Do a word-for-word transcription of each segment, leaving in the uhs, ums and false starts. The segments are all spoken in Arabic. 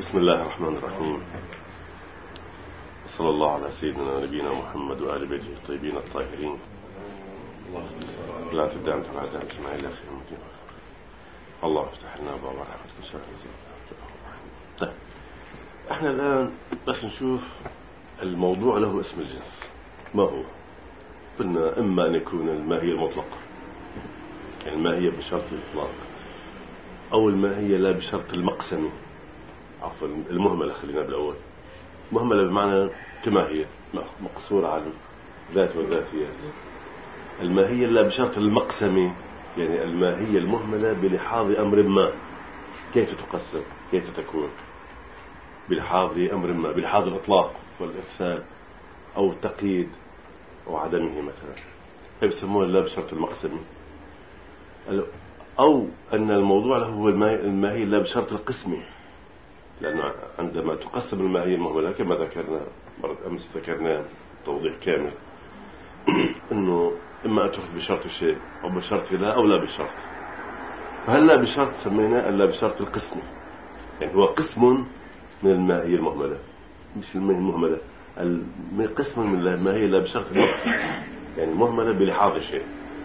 بسم الله الرحمن الرحيم. صلى الله على سيدنا ونبينا محمد وآل بيته الطيبين الطاهرين. لا تدع أنت بعد أن تسمع إلى خير مدين. الله افتح لنا باب رحمتك وسهل. طيب احنا الآن بس نشوف الموضوع له اسم الجنس ما هو. قلنا إما أن يكون الماهية المطلقة، يعني الماهية بشرط الإطلاق، أو الماهية لا بشرط المقسم، عفوا المهملة. خلينا بالأول مهملة بمعنى كما هي مقصورة على ذات وذاتيات. الماهية لا بشرط المقسم، يعني الماهية المهملة بلحاظ أمر ما، كيف تقسم، كيف تكون، بلحاظ أمر ما، بلحاظ الإطلاق والإرسال أو التقييد أو عدمه مثلا، هي بيسموها لا بشرط المقسم. أو أن الموضوع له هو الماهية لا بشرط القسم، لأنه عندما تقسم الماهية المهملة كما ذكرنا مرة أمس، ذكرنا توضيح كامل أنه إما أن تأخذ بشرط شيء أو بشرط لا أو لا بشرط. فهل لا بشرط سميناه لا بشرط القسم، يعني هو قسم من الماهية المهملة، مش الماهية المهملة، قسم من الماهية لا بشرط المقسم، يعني مهملة بلحاظ شيء.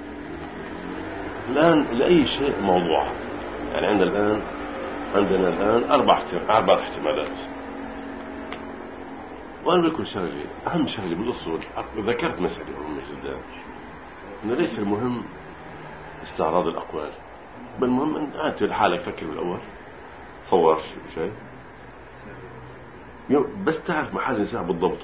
الآن لأي شيء موضوع، يعني عندنا الآن عندنا الآن أربع أربع احتمالات. وأنا بقول شغلة أهم شغلة بالأصول، ذكرت مسألة مهمة جدا، إنه ليس المهم استعراض الأقوال، بل المهم أن أنت لحالك فكر بالأول، صور شيء بس تعرف محل النزاع بالضبط.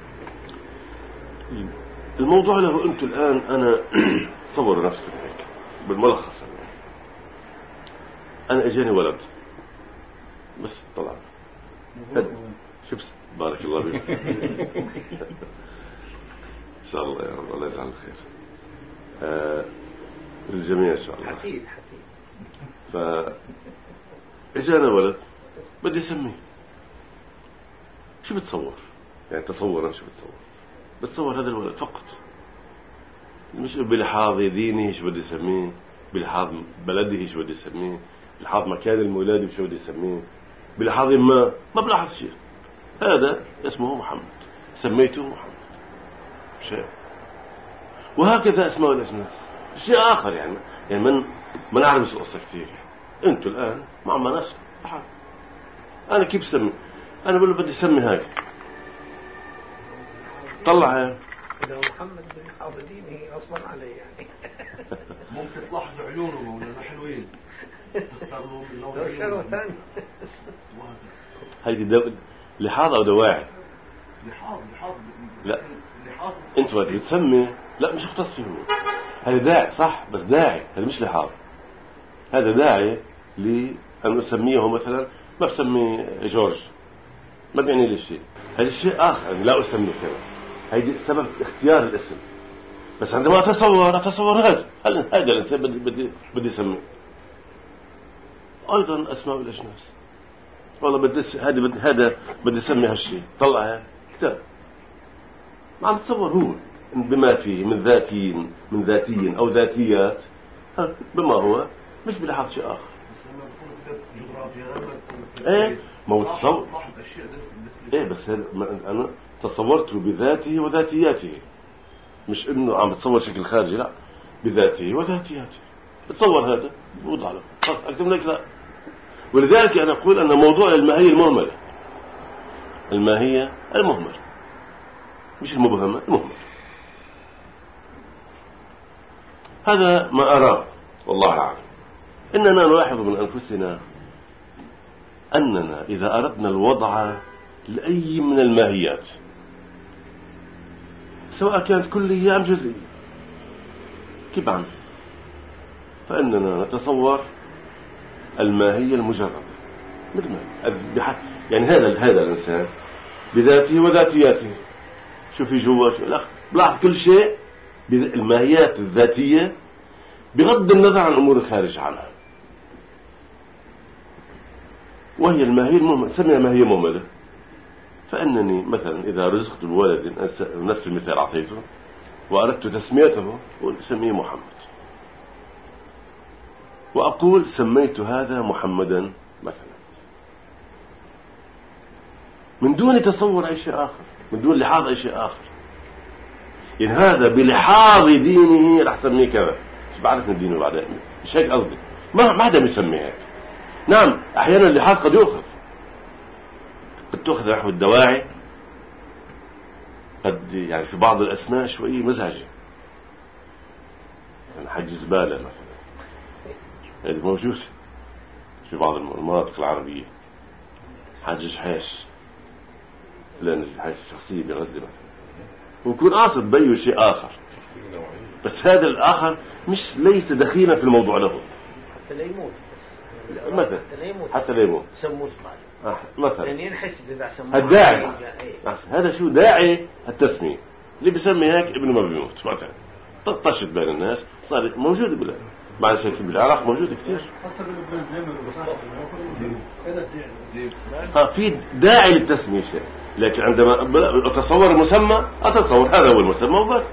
يعني الموضوع له أنت الآن أنا صور نفسك هيك بالملخص. أنا أجاني ولد بس طلع شبس، بارك الله فيك إن شاء الله يا رب، الله يجعل الخير آه للجميع إن شاء الله. حكيد حكيد. فإجانا ولد بدي أسميه، شو بتصور؟ يعني تصور أنا شو بتصور؟ بتصور هذا الولد فقط، مش بلحاظ دينه شو بدي أسميه، بلحاظ بلده شو بدي أسميه، بلحاظ مكان المولد شو بدي أسميه، بلحاظ ما ما بلاحظ شيء. هذا اسمه محمد، سميته محمد شيء. وهكذا أسماء الأجناس شيء آخر، يعني يعني من ما نعرف القصة كثير. أنتوا الآن مع ما نفسك حال. أنا كيف سمي؟ أنا بقول له بدي أسمي هاي، طلع هاي إذا محمد بن حافظينه أصلا عليه يعني ممكن تلاحظوا عيونه مولانا حلوين، تختاروا لو شروا ثاني. هيدي دو... لحاظ أو دواعي؟ لحاظ لحاظ لا لحاظ. أنت بدي تسمي، لا مش اختص فيه، هذا داعي صح، بس داعي هذا مش لحاظ. هذا داعي لأن أسميه مثلا، ما بسمي جورج ما بيعني لي شيء، هذا شيء آخر، يعني لا أسميه كذا، هيدي سبب اختيار الاسم. بس عندما أتصور أتصور هذا هذا الإنسان بدي بدي بدي أسميه. أيضا أسماء الأجناس، والله بدي هذا بدي هذا بدي أسمي هالشيء، طلع كتاب ما عم تصور هو بما فيه من ذاتي من ذاتي أو ذاتيات بما هو، مش بلحظ شيء آخر. إيه ما هو تصور إيه، بس أنا تصورته بذاته وذاتياته، مش إنه عم بتصور شكل خارجي، لا بذاته وذاتياته. بتصور هذا بوضع له أكتب لك لا. ولذلك أنا أقول أن موضوع الماهية المهملة، الماهية المهملة مش المبهمة، المهملة. هذا ما أراه والله أعلم. إننا نلاحظ من أنفسنا أننا إذا أردنا الوضع لأي من الماهيات، سواء كانت كلية أم جزئية تبعا، فإننا نتصور الماهية المجردة مثل ما يعني هذا هذا الإنسان بذاته وذاتياته، شو في جوا شو لا، بلاحظ كل شيء بالماهيات الذاتية بغض النظر عن الأمور الخارج عنها، وهي الماهية المهملة. سميها ماهية مهملة. فأنني مثلا إذا رزقت بولد، نفس المثال أعطيته، وأردت تسميته سميه محمد، وأقول سميت هذا محمدا مثلا، من دون تصور أي شيء آخر، من دون لحاظ أي شيء آخر. إن هذا بلحاظ دينه رح سميه كذا، مش بعرف من دينه بعدين، مش هيك قصدي، ما ما حدا بيسميه هيك. نعم أحيانا اللحاظ قد يؤخذ، قد تأخذ نحو الدواعي، قد يعني في بعض الأسماء شوي مزعجة، مثلا حج زبالة مثلا، هذه موجودة في بعض المناطق العربية، حج جحيش، لأن الحاجة الشخصية بغزة مثلا، ويكون قاصد بيه شيء آخر، بس هذا الآخر مش ليس دخيلا في الموضوع له، حتى لا يموت مثلا، حتى لا يموت سموه آه. مثلا يعني ينحسب إذا سموه الداعي، هذا شو داعي التسمية، اللي بيسمي هيك ابنه ما بيموت مثلا، طشت بين الناس، صار موجود بلا مع شيء بالعراق موجود كثير. ها في داعي للتسمية شيء، لكن عندما أتصور المسمى أتصور هذا هو المسمى وبس،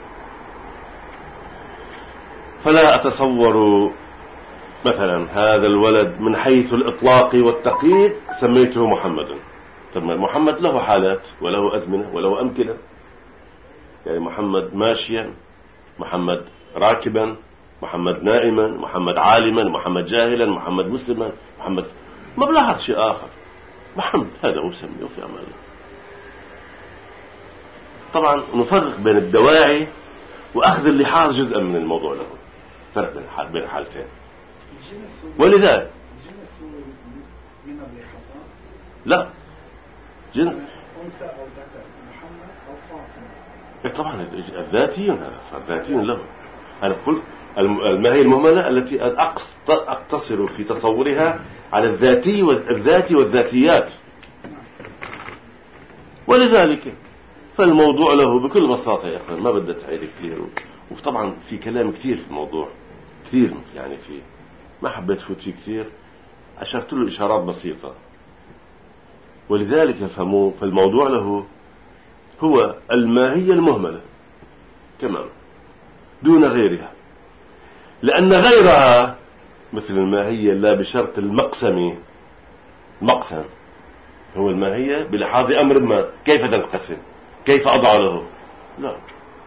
فلا أتصور مثلا هذا الولد من حيث الإطلاق والتقييد سميته محمدا. طب محمد له حالات وله أزمنة وله أمكنة، يعني محمد ماشيا، محمد راكبا، محمد نائما، محمد عالما، محمد جاهلا، محمد مسلما، محمد ما بلاحظ شيء آخر، محمد هذا مسمي وفي أمان. طبعا نفرق بين الدواعي وأخذ اللحاظ جزءا من الموضوع له، فرق بين حال بين حالتين. ولذلك من اللحظات لا جنس أنثى أو ذكر، محمد أو فاطمة. طبعا الذاتيون، هذا صار ذاتيون له. أنا قلت الماهية المهملة التي أقتصر في تصورها على الذاتي والذاتي والذاتيات، ولذلك فالموضوع له بكل بساطة يا أخوان، ما بدي تعيد كثير، وطبعا في كلام كثير في الموضوع كثير، يعني في ما حبيت فوت فيه كثير، أشرت له إشارات بسيطة. ولذلك فالموضوع له هو الماهية المهملة تمام دون غيرها، لأن غيرها مثل الماهية لا بشرط المقسم، المقسم هو الماهية بلحاظ أمر ما، كيف تنقسم، كيف أضع له، لا،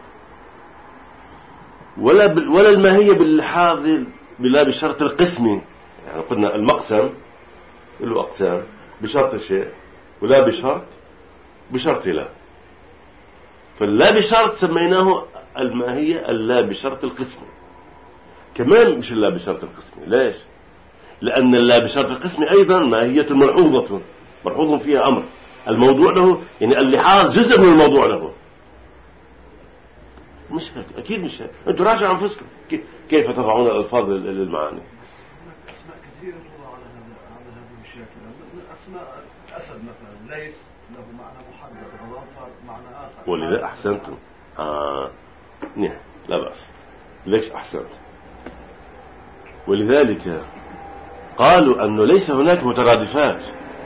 ولا ولا الماهية باللحاظ بلا بشرط القسم، يعني قلنا المقسم له أقسام بشرط شيء، ولا بشرط بشرط لا، فاللا بشرط سميناه الماهية اللا بشرط القسم، كمان مش اللا بشرط القسم. ليش؟ لأن اللا بشرط القسم أيضا ماهية ملحوظة، ملحوظ فيها أمر، الموضوع له يعني اللحاظ جزء من الموضوع له، مش هيك، أكيد مش هيك. أنتوا راجعوا أنفسكم كيف تضعون الألفاظ للمعاني. أسماء كثيرة تضع على هذا على هذه الشكل، أسماء أسد مثلا ليس له معنى محدد، غضنفر معنى آخر. ولذا أحسنتم، آه نعم لا بأس، ليش أحسنت. ولذلك قالوا أنه ليس هناك مترادفات.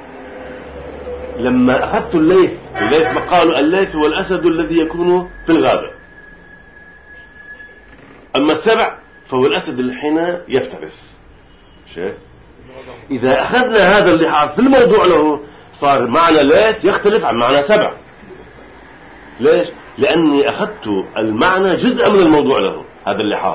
لما أخذت الليث، الليث ما قالوا الليث هو الأسد الذي يكون في الغابة، أما السبع فهو الأسد اللي حين يفترس. شيء إذا أخذنا هذا اللحاظ في الموضوع له صار معنى ليث يختلف عن معنى سبع. ليش؟ لأني أخذت المعنى جزء من الموضوع له، هذا اللحاظ،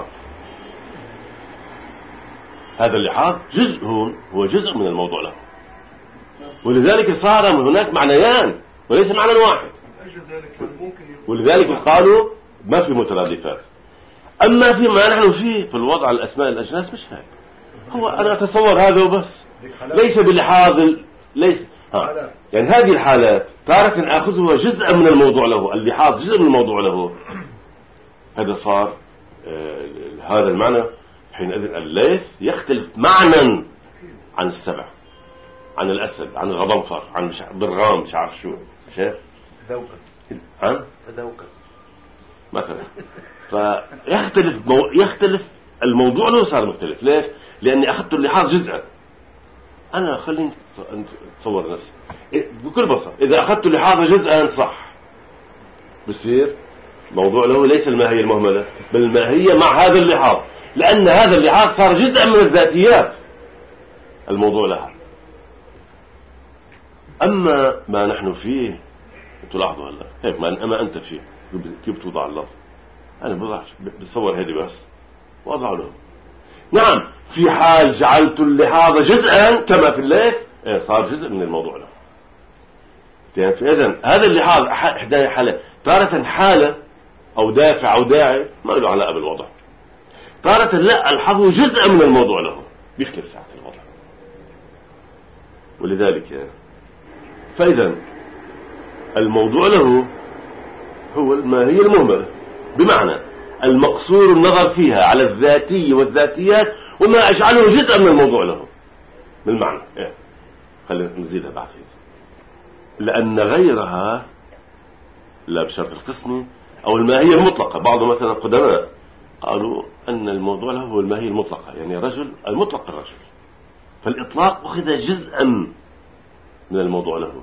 هذا اللحاظ جزء هو جزء من الموضوع له، ولذلك صار هناك معنيان وليس معنى واحد. ولذلك قالوا ما في مترادفات. أما فيما نحن فيه في الوضع الأسماء الأجناس مش هيك، هو أنا أتصور هذا وبس، ليس بلحاظ ليس ها. يعني هذه الحالات تارة أخذها جزء من الموضوع له، اللحاظ جزء من الموضوع له، هذا صار آه هذا المعنى حينئذ الليث يختلف معنى عن السبع، عن الأسد، عن الغضنفر، عن مش برغام، مش عارف شو شيء فدوكس، عن فدوكس مثلا. فيختلف مو... يختلف الموضوع له صار مختلف. ليش؟ لأني أخذت اللحاظ جزءا. أنا خليني تصور نفسي بكل بساطة، إذا أخذت اللحاظ جزءا صح بصير موضوع له ليس الماهية المهملة بل الماهية مع هذا اللحاظ، لأن هذا اللحاظ صار جزءا من الذاتيات الموضوع لها. أما ما نحن فيه تلاحظوا هلا هيك ما أما أنت فيه كيف توضع اللفظ؟ أنا بضعش بتصور هذه بس وأضع له. نعم في حال جعلت اللحاظ جزءا كما في الليث صار جزء من الموضوع له. فإذن هذا اللحاظ إحدى حالة، تارة حالة أو دافع أو داعي ما له علاقة بالوضع، تارة لا الحظ جزء من الموضوع له بيختلف ساعة الوضع. ولذلك فإذا الموضوع له هو الماهية المهملة، بمعنى المقصور النظر فيها على الذاتية والذاتيات وما أجعله جزء من الموضوع له من المعنى. إيه. خلينا نزيدها بعد هيك. لأن غيرها لا بشرط القسمة أو الماهية المطلقة. بعض مثلا قدماء قالوا أن الموضوع له هو الماهية المطلقة، يعني رجل المطلق الرجل، فالإطلاق أخذ جزءا من الموضوع له،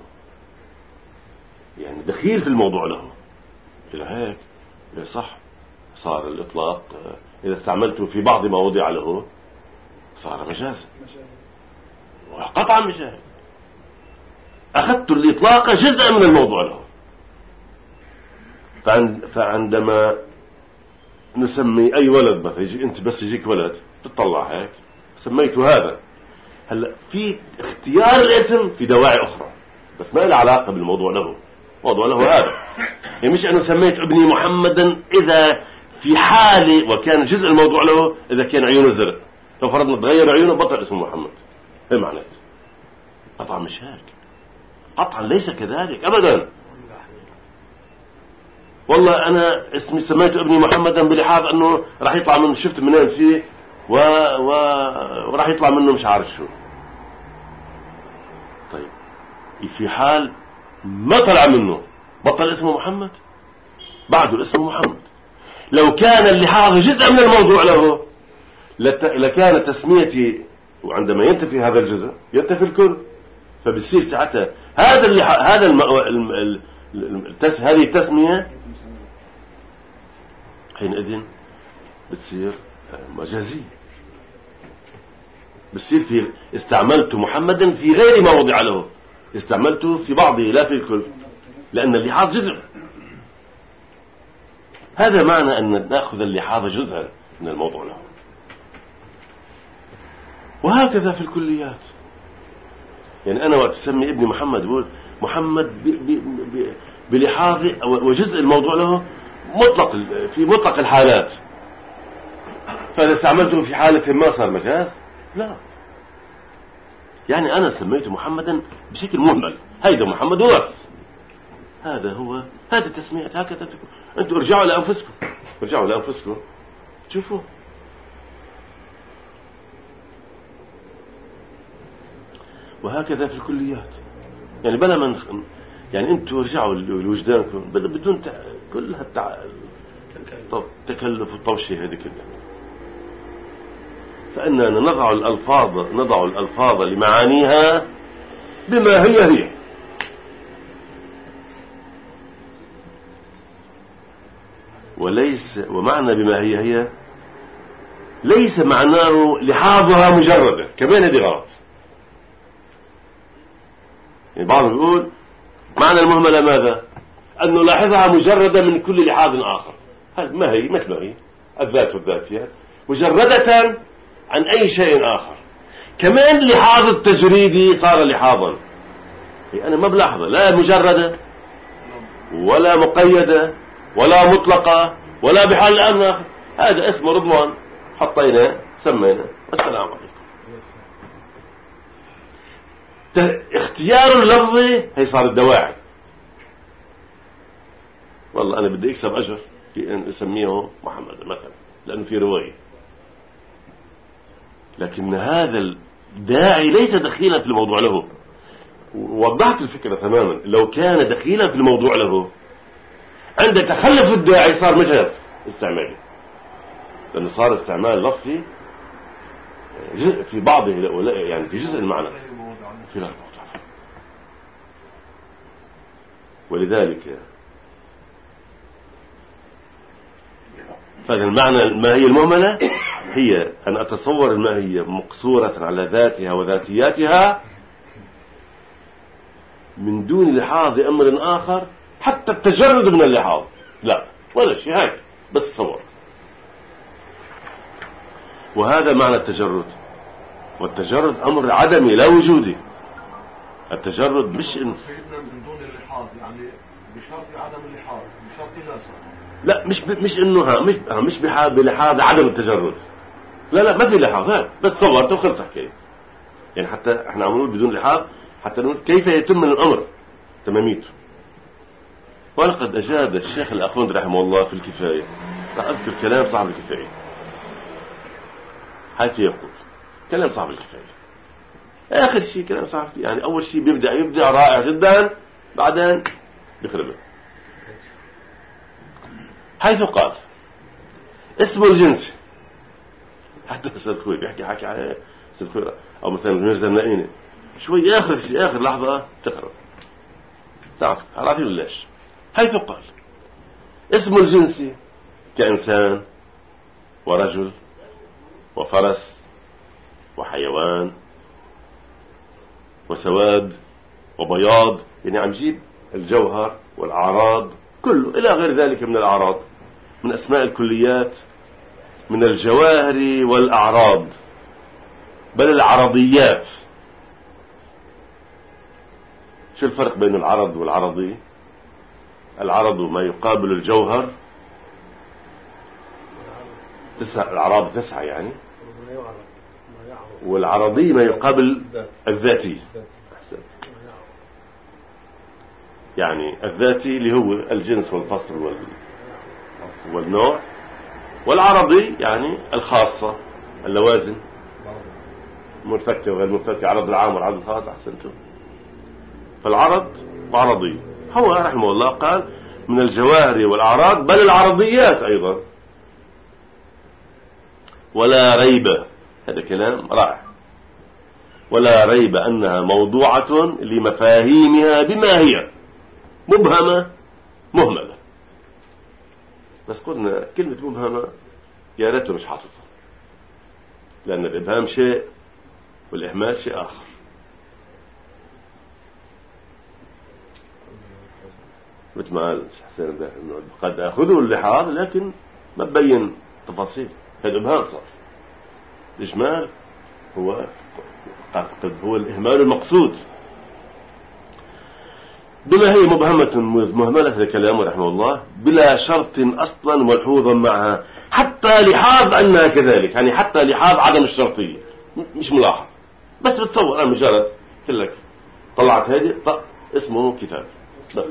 يعني دخيل في الموضوع له. إلى هيك صح صار الإطلاق إذا استعملته في بعض ما وضع له صار مجازا، وقطعا مجاز. أخذت الإطلاق جزءا من الموضوع له. فعندما نسمي أي ولد مثلا يجي أنت بس يجيك ولد تطلع هيك سميته هذا. هلا في اختيار الاسم في دواعي أخرى بس ما له علاقة بالموضوع له. موضوع له هذا يعني مش أنه سميت ابني محمدا إذا في حالة وكان جزء الموضوع له إذا كان عيونه زرق، لو فرضنا تغير عيونه بطل اسمه محمد. هي معناته قطعا مش هيك، قطعا ليس كذلك أبدا. والله أنا اسمي سميت ابني محمدا بلحاظ أنه راح يطلع منه شفت منين فيه و... و... وراح يطلع منه مش عارف شو. طيب في حال ما طلع منه بطل اسمه محمد، بعده اسمه محمد. لو كان اللحاظ جزء من الموضوع له لت... لكان تسميتي وعندما ينتفي هذا الجزء ينتفي الكل، فبصير ساعتها هذا اللي هذا الم... الم... ال... التس... هذه التسمية حينئذ بتصير مجازية، بتصير في استعملت محمدا في غير ما وضع له، استعملته في بعضه لا في الكل، لأن اللحاظ جزء. هذا معنى أن نأخذ اللحاظ جزءا من الموضوع له. وهكذا في الكليات، يعني أنا وقت أسمي ابني محمد بقول محمد بلحاظ وجزء الموضوع له مطلق في مطلق الحالات، فإذا استعملته في حالة ما صار مجاز. لا، يعني أنا سميته محمدا بشكل مهمل، هيدا محمد وبس، هذا هو هذا التسمية هكذا تكون. أنتوا ارجعوا لأنفسكم، ارجعوا لأنفسكم شوفوا. وهكذا في الكليات، يعني بلا من يعني أنتوا ارجعوا لوجدانكم بدون تع... كل هالتع... تكلف والطوشة هذه كلها. فإننا نضع الألفاظ نضع الألفاظ لمعانيها بما هي هي، وليس ومعنى بما هي هي ليس معناه لحاظها مجردة، كمان هذه غلط. يعني بعضهم يقول معنى المهملة ماذا؟ أن نلاحظها مجردة من كل لحاظ آخر. ما هي مثل ما هي الذات والذاتيات مجردة عن أي شيء آخر. كمان لحاظ التجريدي صار لحاظا، يعني أنا ما بلاحظه لا مجردة ولا مقيدة ولا مطلقة ولا بحال الآن آخر. هذا اسمه رضوان، حطينا سمينا السلام عليكم. اختيار اللفظي هي صار الدواعي. والله أنا بدي أكسب أجر في أن أسميه محمد مثلا لأنه في رواية، لكن هذا الداعي ليس دخيلا في الموضوع له. وضحت الفكرة تماما. لو كان دخيلا في الموضوع له عند تخلف الداعي صار مجاز استعمالي، لأنه صار استعمال لفظي في بعضه يعني في جزء المعنى في لا الموضوع. ولذلك فالمعنى الماهية المهملة هي أن أتصور الماهية مقصورة على ذاتها وذاتياتها من دون لحاظ أمر آخر، حتى التجرد من اللحاظ لا ولا شيء، هيك بس صور. وهذا معنى التجرد. والتجرد أمر عدمي لا وجودي. التجرد مش إن سيدنا من دون اللحاظ، يعني بشرط عدم اللحاظ، بشرط لا صار. لا مش ب... مش إنه ها مش ها مش بحا... بلحاظ عدم التجرد. لا لا ما في لحاظ، هذا بس صورته وخلص حكاية. يعني حتى احنا عم نقول بدون لحاظ حتى نقول كيف يتم من الأمر تماميته. ولقد أجاد الشيخ الأخوند رحمه الله في الكفاية، راح أذكر كلام صاحب الكفاية حيث يقول كلام صاحب الكفاية آخر شيء كلام صاحب، يعني أول شيء بيبدأ يبدأ رائع جدا، بعدين بيخربه. حيث قال اسم الجنس، حتى سيد خوي بيحكي حكي عليه سيد خوي أو مثلا مرزا منائيني شوي آخر شيء آخر لحظة تخرب. تعرف عارفين ليش؟ حيث قال اسم الجنس كإنسان ورجل وفرس وحيوان وسواد وبياض، يعني عم جيب الجوهر والأعراض كله إلى غير ذلك من الأعراض، من أسماء الكليات، من الجواهر والأعراض، بل العرضيات. شو الفرق بين العرض والعرضي؟ العرض ما يقابل الجوهر، تسعة الأعراض تسعة يعني، والعرضي ما يقابل الذاتي. يعني الذاتي اللي هو الجنس والفصل والنوع، والعرضي يعني الخاصة اللوازم، منفكة وغير منفكة، عرض العام والعرض الخاص. أحسنتم. فالعرض عرضي، هو رحمه الله قال من الجواهر والأعراض بل العرضيات أيضا. ولا ريب، هذا كلام رائع، ولا ريب أنها موضوعة لمفاهيمها بما هي مبهمة مهملة. بس قلنا كلمة مبهمة يا ريته مش حاططها، لأن الإبهام شيء والإهمال شيء آخر. مثل ما قال حسين ده إنه قد أخذوا اللحاظ لكن ما ببين تفاصيل، هذا إبهام صار. الإجمال هو قد هو الإهمال المقصود بما هي مبهمة مهملة. هذا كلامه رحمه الله بلا شرط أصلا ملحوظا معها، حتى لحاظ أنها كذلك، يعني حتى لحاظ عدم الشرطية مش ملاحظ، بس بتصور أنا مجرد قلت لك طلعت هذه طق اسمه كتاب، بس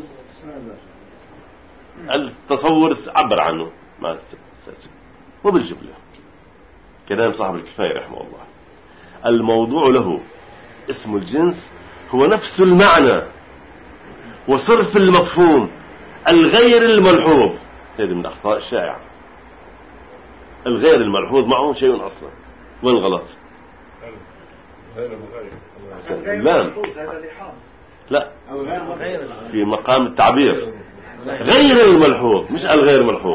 التصور عبر عنه ما السجل. وبالجملة كلام صاحب الكفاية رحمه الله الموضوع له اسم الجنس هو نفس المعنى وصرف المفهوم الغير الملحوظ. هذه من الأخطاء الشائعة، الغير الملحوظ معه شيء أصلا. وين غلط؟ لا لا في مقام التعبير غير الملحوظ مش الغير ملحوظ.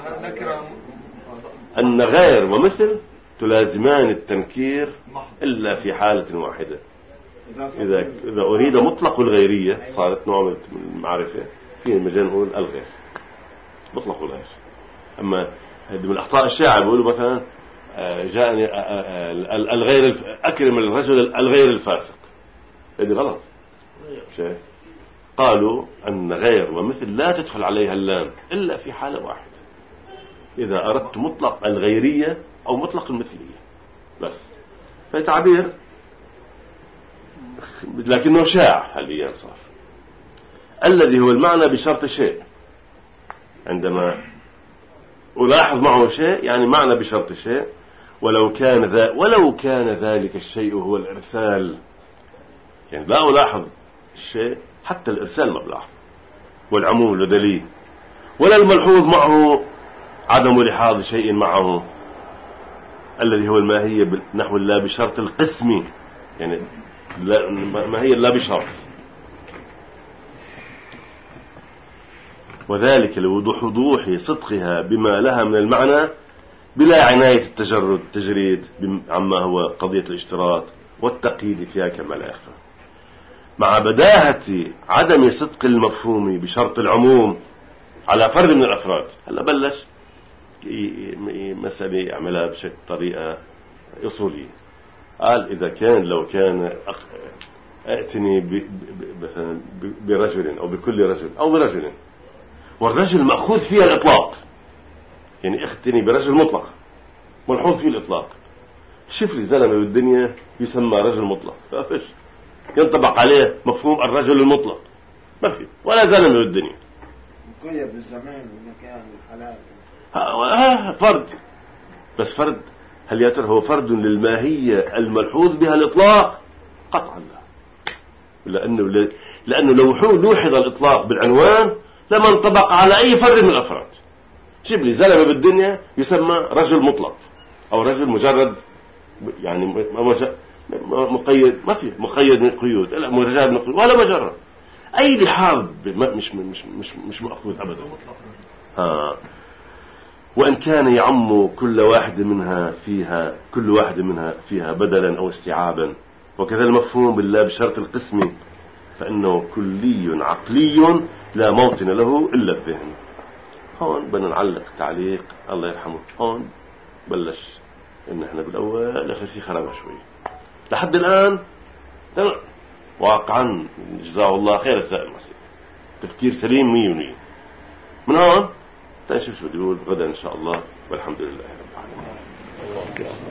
أن غير ومثل تلازمان التنكير إلا في حالة واحدة، إذا إذا أريد مطلق الغيرية صارت نوع من المعرفة، في المجال نقول الغير مطلق الغير. أما هذه من الأخطاء الشائعة، بيقولوا مثلا جاءني الغير أكرم الرجل الغير الفاسق، هذه غلط. شيء قالوا أن غير ومثل لا تدخل عليها اللام إلا في حالة واحدة، إذا أردت مطلق الغيرية أو مطلق المثلية بس. فتعبير لكنه شائع حاليا صار، الذي هو المعنى بشرط شيء. عندما ألاحظ معه شيء يعني معنى بشرط شيء، ولو كان ذا ولو كان ذلك الشيء هو الإرسال، يعني لا ألاحظ الشيء حتى الإرسال ما بلاحظ، والعموم لدليل، ولا الملحوظ معه عدم لحاظ شيء معه، الذي هو الماهية نحو الله بشرط القسم، يعني لا ما هي لا بشرط، وذلك لوضوح وضوح صدقها بما لها من المعنى بلا عناية التجرد التجريد عما هو قضية الاشتراط والتقييد فيها كما لا يخفى. مع بداهة عدم صدق المفهوم بشرط العموم على فرد من الأفراد. هلا بلش مسألة يعملها بشكل طريقة أصولية. قال إذا كان لو كان ائتني مثلا برجل أو بكل رجل أو برجل، والرجل مأخوذ فيها الإطلاق، يعني اختني برجل مطلق ملحوظ فيه الإطلاق، شوف لي زلمة بالدنيا يسمى رجل مطلق، فايش ينطبق عليه مفهوم الرجل المطلق؟ ما في ولا زلمة بالدنيا، مقيد بالزمان والمكان والحلال. ها فرد، بس فرد هل يا ترى هو فرد للماهية الملحوظ بها الإطلاق؟ قطعا لا، لأنه لأنه لو لوحظ الإطلاق بالعنوان لما انطبق على أي فرد من الأفراد. جيب لي زلمة بالدنيا يسمى رجل مطلق أو رجل مجرد، يعني مقيد، ما في مقيد من قيود، لا مجرد من قيود ولا مجرد أي لحاظ مش مش مش مش مأخوذ أبدا. ها وإن كان يعم كل واحد منها فيها كل واحد منها فيها بدلا أو استيعابا، وكذا المفهوم بالله بشرط القسم فإنه كلي عقلي لا موطن له إلا الذهن. هون بدنا نعلق تعليق الله يرحمه. هون بلش إن إحنا بالأول آخر شيء خربها شوي لحد الآن تمام، واقعا جزاه الله خير السائل المسيح، تفكير سليم مية ومية. من هون تنشوف شو بدي يقول غدا إن شاء الله، والحمد لله رب العالمين.